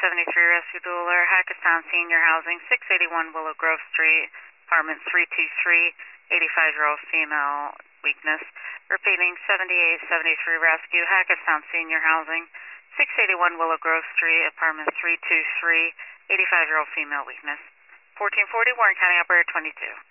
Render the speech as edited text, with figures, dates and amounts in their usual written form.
Rescue Dueler, Hackettstown Senior Housing, 681 Willow Grove Street, apartment 323, 85-year-old female, weakness. Repeating, 7873 Rescue, Hackettstown Senior Housing, 681 Willow Grove Street, apartment 323, 85-year-old female, weakness. 1440 Warren County Operator 22.